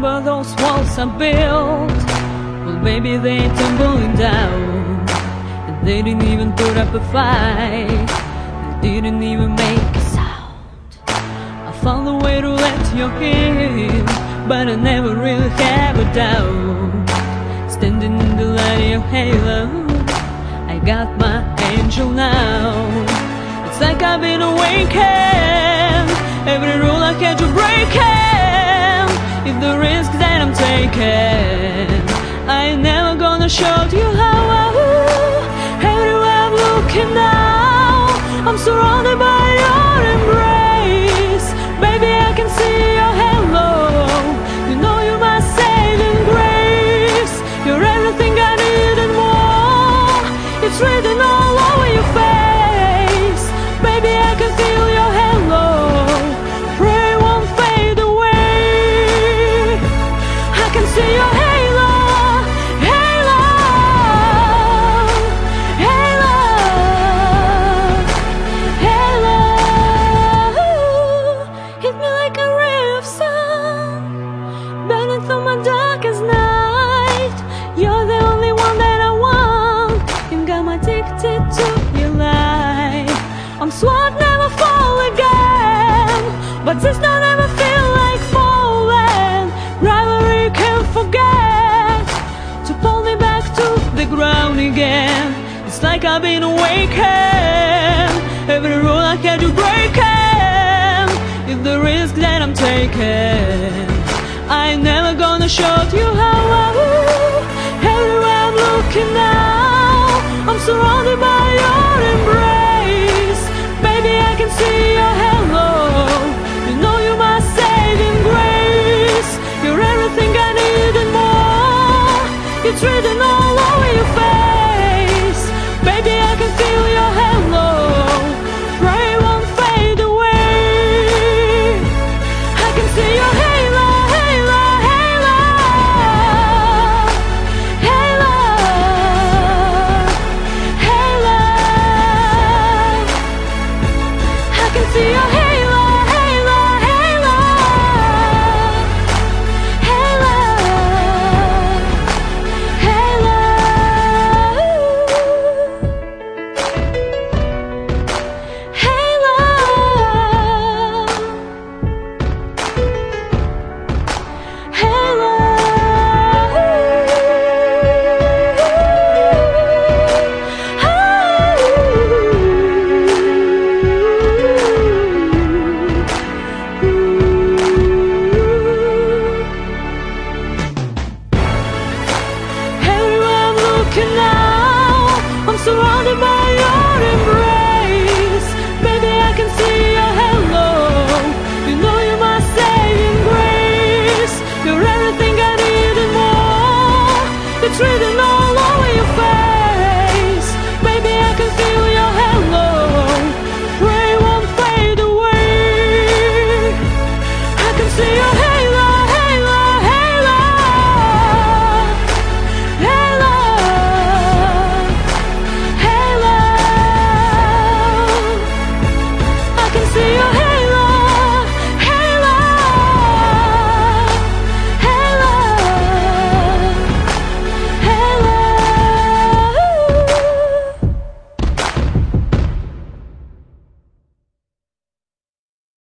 remember those walls I built. Well, baby, they tumbling down, and they didn't even put up a fight. They didn't even make a sound. I found a way to let you in, but I never really have a doubt. Standing in the light of your halo, I got my angel now. It's like I've been awakened. Every rule I had to break it. If the risk that I'm taking, I ain't never gonna show you how. Everywhere I'm looking now, I'm surrounded by your embrace. Baby, I can see your halo. You know you're my saving grace. You're everything I need and more. It's written all over your face. Baby, I can feel your halo. Pray it won't fade away. I can see your halo. Halo, halo, halo. Hit me like a ray of sun, burning through my darkest night. You're the only one that I want, and got me addicted to your light. I'm sworn never fall again, but this don't ever feel like falling. Rivalry can't forget to pull me back to the ground again. It's like I've been awakened. Every rule I had to break it. If the risk that I'm taking, I ain't never gonna show you how. Everywhere I'm looking now, I'm surrounded by your embrace. Baby, I can see your halo. You know you're my saving grace. You're everything I need and more. It's written all over your face. Baby, I can feel your halo. Pray it won't fade away. I can see your halo, halo, halo, halo, halo. I can see your halo, halo, halo, halo, halo. Everywhere I'm looking now, I'm surrounded by your embrace. Baby, I can see your halo. You know you're my saving grace. You're everything I need and more. It's written all over your face. Baby, I can feel